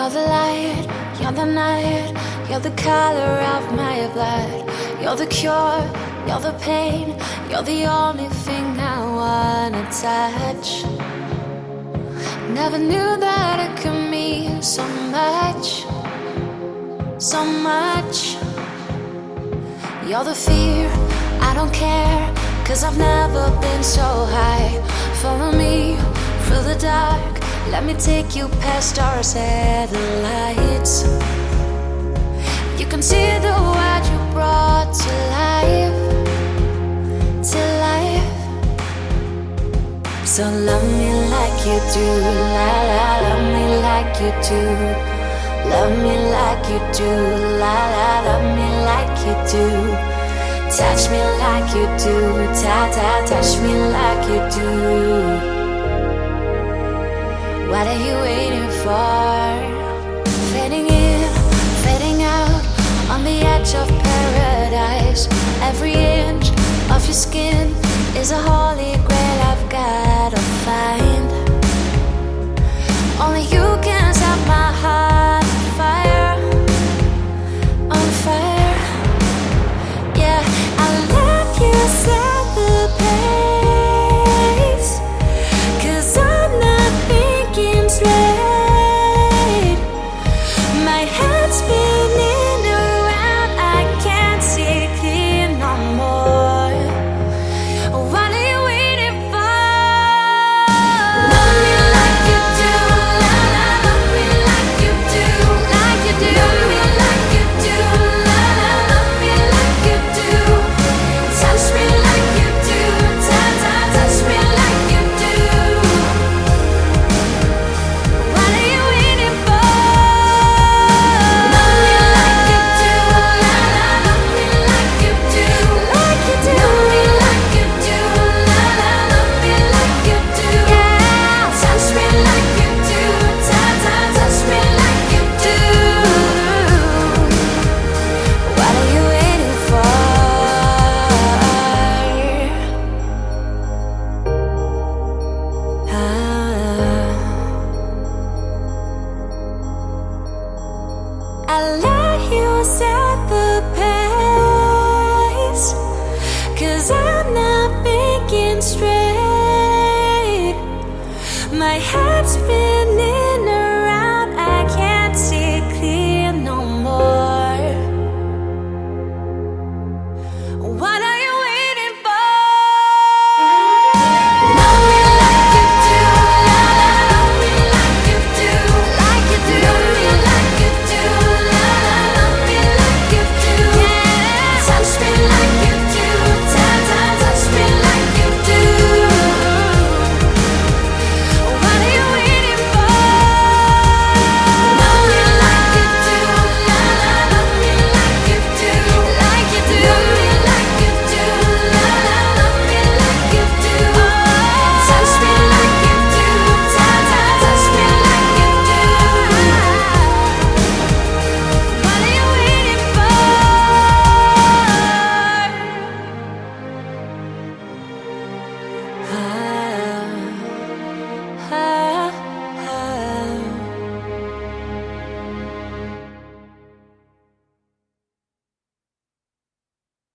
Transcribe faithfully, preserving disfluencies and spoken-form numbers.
You're the light, you're the night, you're the color of my blood. You're the cure, you're the pain, you're the only thing I wanna touch. Never knew that it could mean so much, so much. You're the fear, I don't care, 'cause I've never been so high. Follow me through the dark, let me take you past our satellites. You can see the world you brought to life, to life. So love me like you do, la la, love me like you do. Love me like you do, la la, love me like you do. Touch me like you do, ta ta, touch me like you do. What are you waiting for? Fading in, fading out, on the edge of paradise. Every inch of your skin is a holy grail I've gotta find. Only you can set my heart on fire, on fire. Yeah, I'll let you set the pace, 'cause I'm not thinking straight. My head's spinning around, I can't see clear no more. What are you waiting for? Love me like you do, la la, love me like you do, like you do. Love me like you do, la la, love me like you do. Touch me like you do, ta ta, touch me like you do. What are you waiting for? Love me like you do, la la, love me like you do, like you do. Love me like you do, la la, love me like you do. Yeah, touch me like you do, ta ta, touch me like you do. What are you waiting for? Ah. I'll let you set the pace, 'cause I'm not thinking straight. My head's spinning